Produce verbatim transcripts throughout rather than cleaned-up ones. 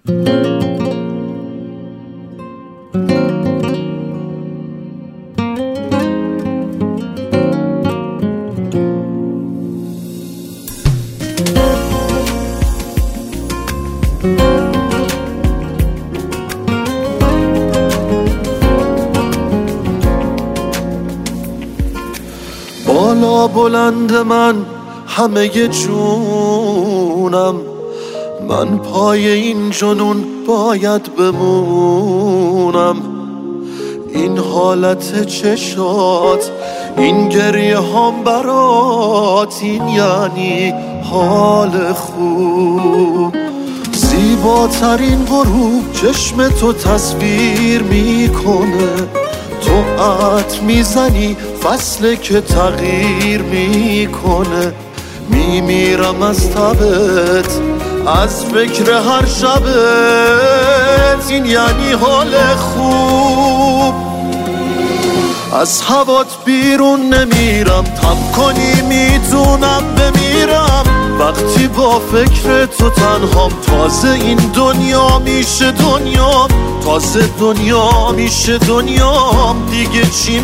بالا بلند من همه جونم، من پای این جنون باید بمونم. این حالت چشات، این گریه هم برات، این یعنی حال خوب. زیباترین غروب چشم تو تصویر میکنه، تو عطر میزنی فصل که تغییر میکنه. میمیرم از تبت، از فکر هر شبت، این یعنی حال خوب. از هوات بیرون نمیرم، تب کنی میتونم بمیرم. وقتی با فکر تو تنهام، تازه این دنیا میشه دنیام، تازه دنیا میشه دنیام. دیگه چی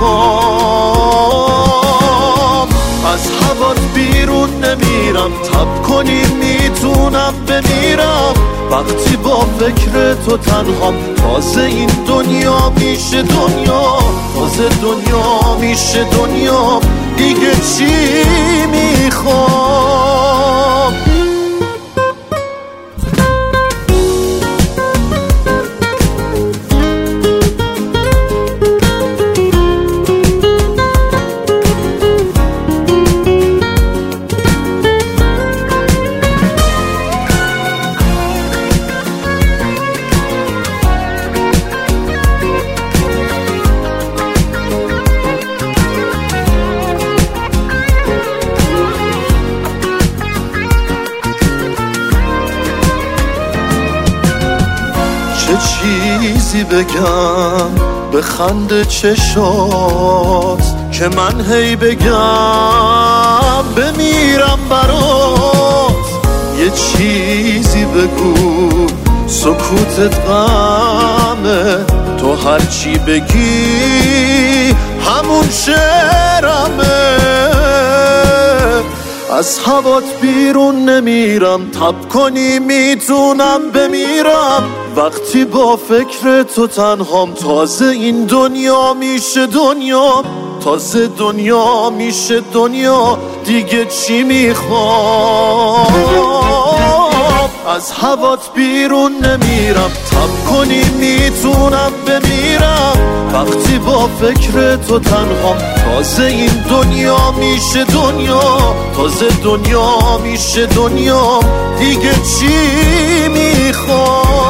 میخوام؟ از هوات بیرون نمیرم، تب کنی میتونم بمیرم. وقتی با فکر تو تنهام، تازه این دنیا میشه دنیا، تازه دنیا میشه دنیا. دیگه چی میخوام؟ چه چیزی بگم به خنده چشات، که من هی بگم بمیرم برات. یه چیزی بگو سکوتت غمه، تو هرچی بگی همون شعرمه. از هوات بیرون نمیرم، تب کنی میتونم بمیرم. وقتی با فکر تو تنهام، تازه این دنیا میشه دنیا، تازه دنیا میشه دنیا. دیگه چی میخوام؟ از هوات بیرون نمیرم، تب کنی میتونم بمیرم. وقتی با فکر تو تنهام، تازه این دنیا میشه دنیا، تازه دنیا میشه دنیا. دیگه چی میخوام؟